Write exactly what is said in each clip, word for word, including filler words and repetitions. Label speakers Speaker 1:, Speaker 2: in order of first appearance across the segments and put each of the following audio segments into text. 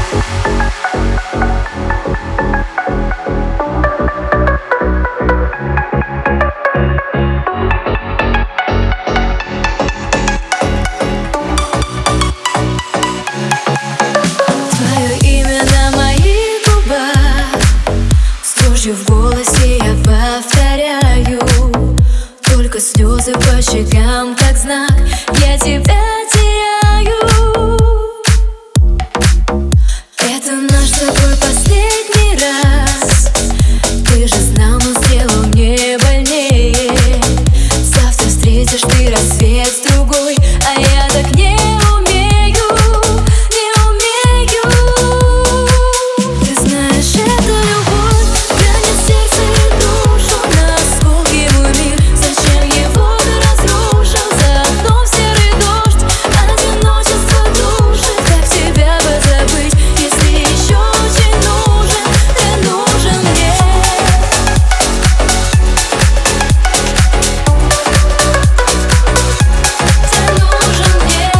Speaker 1: В голосе я повторяю, только слезы по щекам, как знак, я тебя теряю. Это наш с тобой последний раз. Ты же знал, но сделал мне больнее. Завтра встретишь ты рассвет с другой, а я так не умею, не умею. Ты знаешь, это любовь ранит сердце и душу, на осколки мой мир. Зачем его ты разрушил? За окном серый дождь, одиночество душит. Как тебя бы забыть, если еще очень нужен? Ты нужен мне. Ты нужен мне.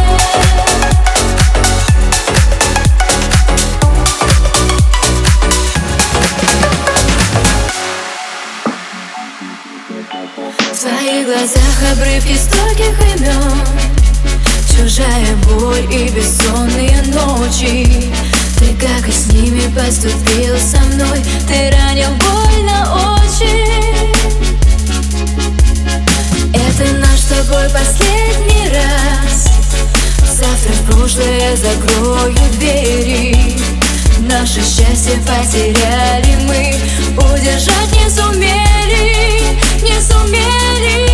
Speaker 1: В твоих глазах обрывки стольких имен, чужая боль и бессонные ночи. Ты как и с ними поступил со мной, ты ранил больно очень. Это наш с тобой последний раз. Завтра в прошлое закрою двери. Наше счастье потеряли мы, удержать не сумели, не сумели.